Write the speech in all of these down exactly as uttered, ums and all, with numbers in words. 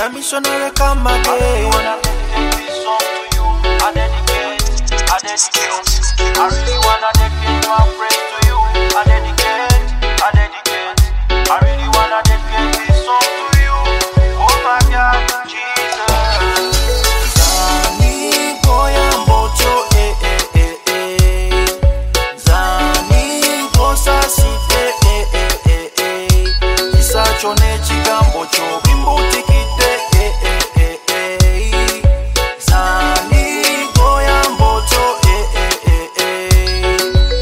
a missionary come again. I wanna dedicate this song to you. I dedicate, I dedicate. I really wanna dedicate my praise to you. I dedicate, I dedicate. I really wanna dedicate this song to you. Oh my God, Jesus. Zani goya mbocho eh eh eh eh. Zani gosa site eh eh eh eh. Kisa chone chigambo cho bimbuti kite eh eh eh eh. Zani goya mbocho eh eh eh eh.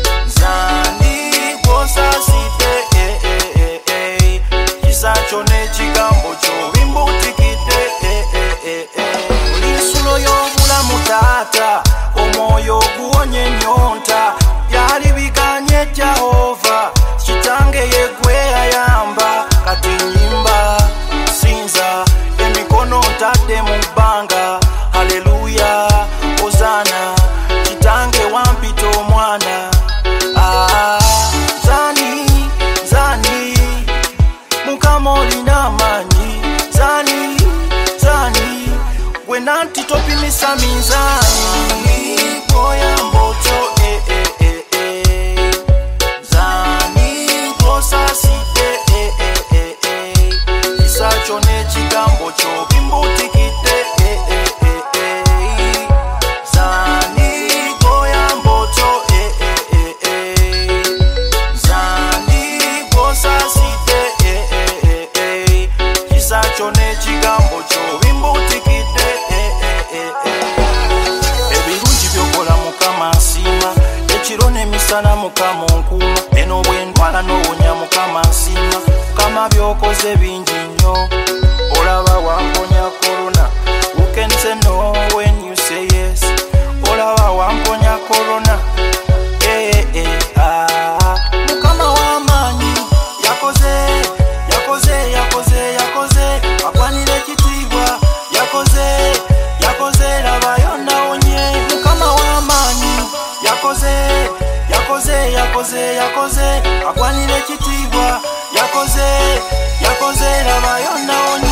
Zani gosa site eh eh eh eh. Kisa chone chigambo cho bimbuti kite eh eh eh eh. Ulisulo yobula mutata omwoyo guonye nyonta byali biganye Jehova kitange yegwe ayamba kati nyimba sinza emikono ntadde mu bbanga haleluya ozana kitange wampita omwana ah, zani zani mukama olina amanyi zani zani gwe nanti topimisa minzani goya mbocho eh eh eh eh. Zani gosa site eh eh eh eh. Kisa chone chigambo cho bimbuti kite eh eh eh eh. Zani goya mbocho eh eh eh eh. Zani gosa site eh eh eh eh. Kisa chone chigambo cho bimbuti kite eh eh eh eh. Ebirungi byokola mukama nsima ekiro n'emisana mukama onkuma eno bwendwala n'owonya mukama nsima mukama byokoze bingi nnyo olaba wamponya korona who can say no when you say yes olaba wamponya korona eh eh ah mukama w'amaanyi yakoze yakoze yakoze yakoze akwanira ekitiibwa yakoze yakoze labayo nawonye mukama w'amaanyi yakoze yakoze yakoze yakoze akwanira ekitiibwa yakoze yakoze labayo nawonye